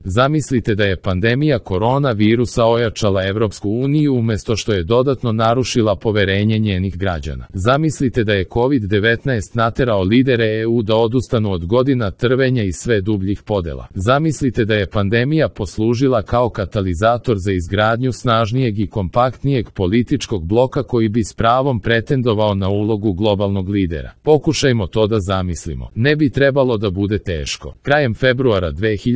Zamislite da je pandemija koronavirusa ojačala Evropsku uniju umjesto što je dodatno narušila poverenje njenih građana. Zamislite da je COVID-19 naterao lidere EU da odustanu od godina trvenja i sve dubljih podela. Zamislite da je pandemija poslužila kao katalizator za izgradnju snažnijeg i kompaktnijeg političkog bloka koji bi s pravom pretendovao na ulogu globalnog lidera. Pokušajmo to da zamislimo. Ne bi trebalo da bude teško. Krajem februara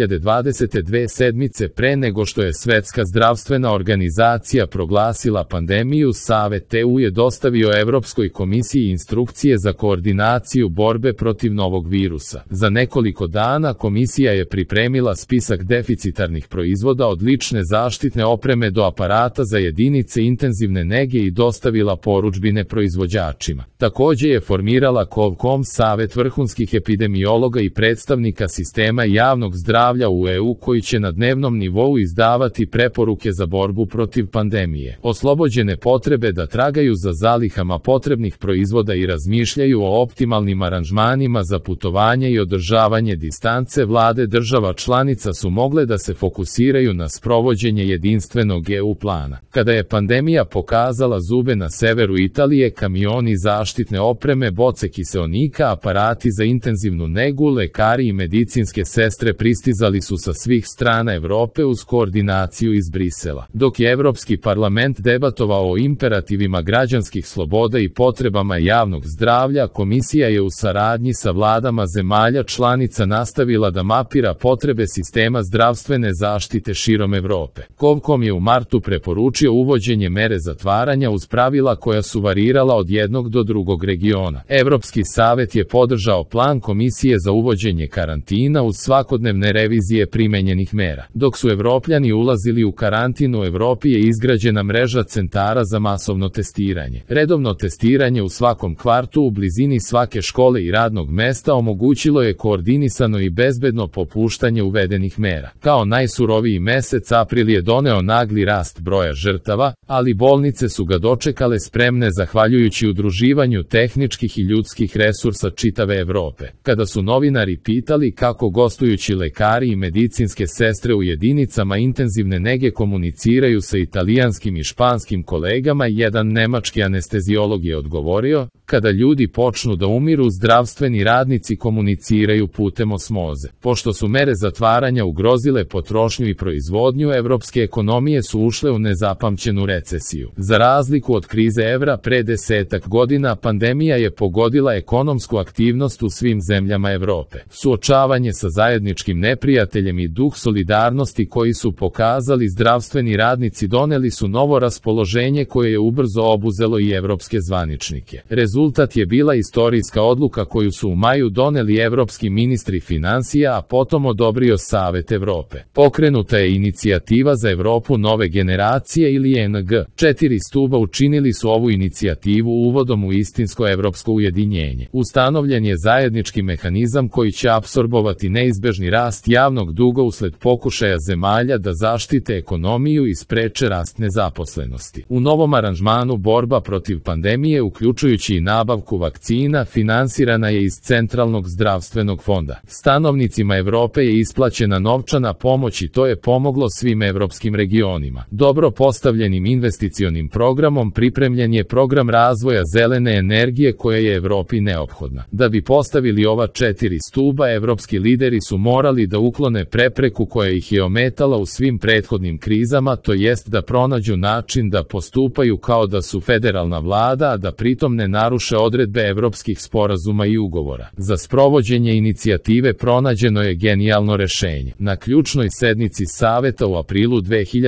2020. 2 sedmice pre nego što je Svetska zdravstvena organizacija proglasila pandemiju, Savet EU je dostavio Evropskoj komisiji instrukcije za koordinaciju borbe protiv novog virusa. Za nekoliko dana komisija je pripremila spisak deficitarnih proizvoda od lične zaštitne opreme do aparata za jedinice intenzivne nege i dostavila porudžbine proizvođačima. Također je formirala COVCOM, Savet vrhunskih epidemiologa i predstavnika sistema javnog zdravlja u EU koji će na dnevnom nivou izdavati preporuke za borbu protiv pandemije. Oslobođene potrebe da tragaju za zalihama potrebnih proizvoda i razmišljaju o optimalnim aranžmanima za putovanje i održavanje distance, vlade država članica su mogle da se fokusiraju na sprovođenje jedinstvenog EU plana. Kada je pandemija pokazala zube na severu Italije, kamioni zaštitne opreme, boce kiseonika, aparati za intenzivnu negu, lekari i medicinske sestre pristizali su sa svih strana Evrope uz koordinaciju iz Brisela. Dok je Evropski parlament debatovao o imperativima građanskih sloboda i potrebama javnog zdravlja, komisija je u saradnji sa vladama zemalja članica nastavila da mapira potrebe sistema zdravstvene zaštite širom Evrope. COVCOM je u martu preporučio uvođenje mere zatvaranja uz pravila koja su varirala od jednog do drugog regiona. Evropski savet je podržao plan komisije za uvođenje karantina uz svakodnevne revizije primenjenih mera. Dok su Evropljani ulazili u karantin, u Evropi je izgrađena mreža centara za masovno testiranje. Redovno testiranje u svakom kvartu u blizini svake škole i radnog mesta omogućilo je koordinisano i bezbedno popuštanje uvedenih mera. Kao najsuroviji mesec april je doneo nagli rast broja žrtava, ali bolnice su ga dočekale spremne zahvaljujući udruživanju tehničkih i ljudskih resursa čitave Evrope. Kada su novinari pitali kako gostujući lekari i medicinske sestre u jedinicama intenzivne nege komuniciraju sa italijanskim i španskim kolegama, jedan nemački anesteziolog je odgovorio: kada ljudi počnu da umiru, zdravstveni radnici komuniciraju putem osmoze. Pošto su mere zatvaranja ugrozile potrošnju i proizvodnju, evropske ekonomije su ušle u nezapamćenu recesiju. Za razliku od krize evra pre 10 godina, pandemija je pogodila ekonomsku aktivnost u svim zemljama Evrope. Suočavanje sa zajedničkim neprijateljem i duh solidarnosti koji su pokazali zdravstveni radnici doneli su novo raspoloženje koje je ubrzo obuzelo i evropske zvaničnike. Rezultat je bila istorijska odluka koju su u maju doneli evropski ministri finansija, a potom odobrio Savet Evrope. Pokrenuta je inicijativa za Evropu nove generacije ili ENG. 4 stuba učinili su ovu inicijativu uvodom u istinsko evropsko ujedinjenje. Ustanovljen je zajednički mehanizam koji će apsorbovati neizbežni rast javnog duga usled pokušaja zemalja da zaštite ekonomiju i spreče rast nezaposlenosti. U novom aranžmanu borba protiv pandemije, uključujući i nabavku vakcina, finansirana je iz Centralnog zdravstvenog fonda. Stanovnicima Evrope je isplaćena novčana pomoć i to je pomoglo svim evropskim regionima. Dobro postavljenim investicionim programom pripremljen je program razvoja zelene energije koja je Evropi neophodna. Da bi postavili ova 4 stuba, evropski lideri su morali da uklone prepreku koja ih je ometala u svim prethodnim krizama, to jest da pronađu način da postupaju kao da su federalna vlada, a da pritom ne naruše odredbe evropskih sporazuma i ugovora. Za sprovođenje inicijative pronađeno je genijalno rešenje. Na ključnoj sednici Saveta u aprilu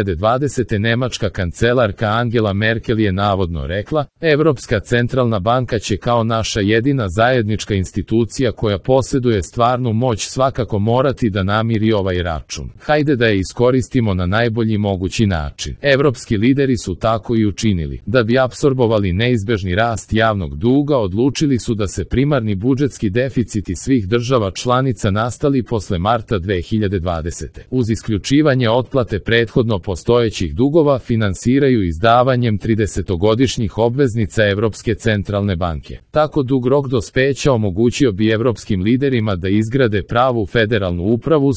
2020. nemačka kancelarka Angela Merkel je navodno rekla: Evropska centralna banka će kao naša jedina zajednička institucija koja posjeduje stvarnu moć svakako morati da namiri ovaj račun. Hajde da je iskoristimo na najbolji mogući način. Evropski lideri su tako i učinili. Da bi apsorbovali neizbežni rast javnog duga, odlučili su da se primarni budžetski deficiti svih država članica nastali posle marta 2020. uz isključivanje otplate prethodno postojećih dugova finansiraju izdavanjem 30-godišnjih obveznica Evropske centralne banke. Tako dug rok dospeća omogućio bi evropskim liderima da izgrade pravu federalnu upravu sa jedinstvenim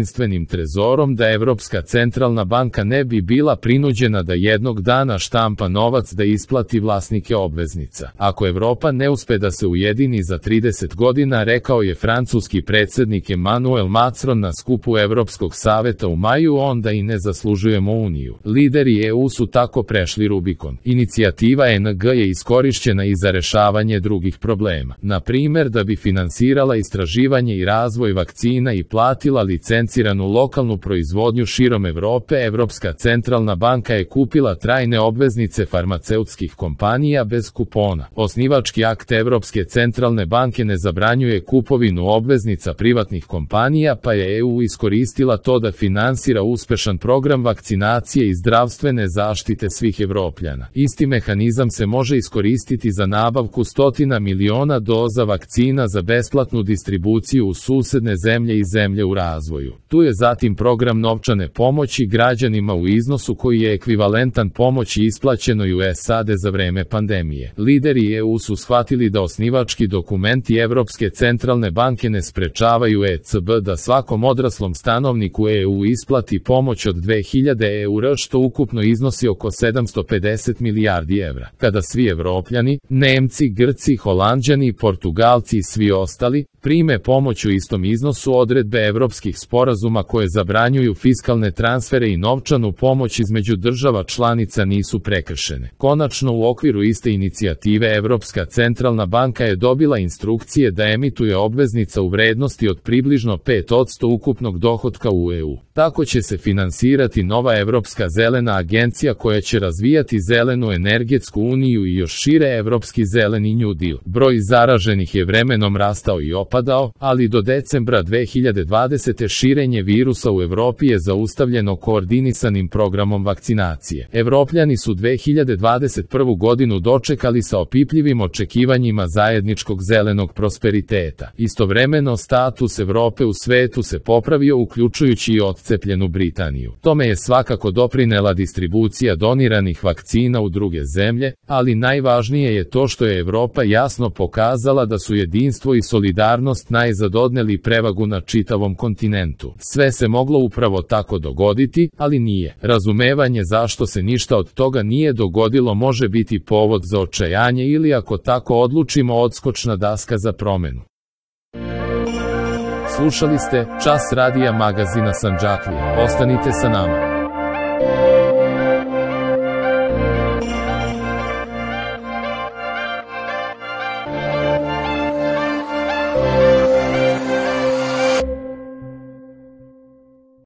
jedinstvenim trezorom da Evropska centralna banka ne bi bila prinuđena da jednog dana štampa novac da isplati vlasnike obveznica. Ako Evropa ne uspe da se ujedini za 30 godina, rekao je francuski predsjednik Emmanuel Macron na skupu Evropskog saveta u maju, onda i ne zaslužujemo uniju. Lideri EU su tako prešli Rubikon. Inicijativa NG je iskorišćena i za rešavanje drugih problema. Na primjer, da bi finansirala istraživanje i razvoj vakcina i platila licenciranu lokalnu proizvodnju širom Evrope, Evropska centralna banka je kupila trajne obveznice farmaceutskih kompanija bez kupona. Osnivački akt Evropske centralne banke ne zabranjuje kupovinu obveznica privatnih kompanija, pa je EU iskoristila to da finansira uspešan program vakcinacije i zdravstvene zaštite svih Evropljana. Isti mehanizam se može iskoristiti za nabavku 100 miliona doza vakcina za besplatnu distribuciju u susedne zemlje i zemlje u razvoju. Tu je zatim program novčane pomoći građanima u iznosu koji je ekvivalentan pomoći isplaćenoj u SAD za vreme pandemije. Lideri EU su shvatili da osnivački dokumenti Evropske centralne banke ne sprečavaju ECB da svakom odraslom stanovniku EU isplati pomoć od 2000 eura, što ukupno iznosi oko 750 milijardi evra. Kada svi Evropljani, Nemci, Grci, Holanđani, Portugalci i svi ostali prime pomoć u istom iznosu, odredbe evropskih sporazuma koje zabranjuju fiskalne transfere i novčanu pomoć između država članica nisu prekršene. Konačno, u okviru iste inicijative Evropska centralna banka je dobila instrukcije da emituje obveznica u vrednosti od približno 5% ukupnog dohotka u EU. Tako će se finansirati nova Evropska zelena agencija koja će razvijati zelenu energetsku uniju i još šire Evropski zeleni New Deal. Broj zaraženih je vremenom rastao i opadao, ali do decembra 2020. širenje virusa u Evropi je zaustavljeno koordinisanim programom vakcinacije. Evropljani su 2021. godinu dočekali sa opipljivim očekivanjima zajedničkog zelenog prosperiteta. Istovremeno, status Evrope u svetu se popravio, uključujući i odcepljenu Britaniju. Tome je svakako doprinela distribucija doniranih vakcina u druge zemlje, ali najvažnije je to što je Evropa jasno pokazala da su jedinstvo i solidarnost najzad odneli prevagu na čitavom kontinentu. Sve se moglo upravo tako dogoditi, ali nije. Razumevanje zašto se ništa od toga nije dogodilo može biti povod za očajanje ili, ako tako odlučimo, odskočna daska za promenu. Slušali ste Čas radija magazina Sandžaklija. Ostanite sa nama.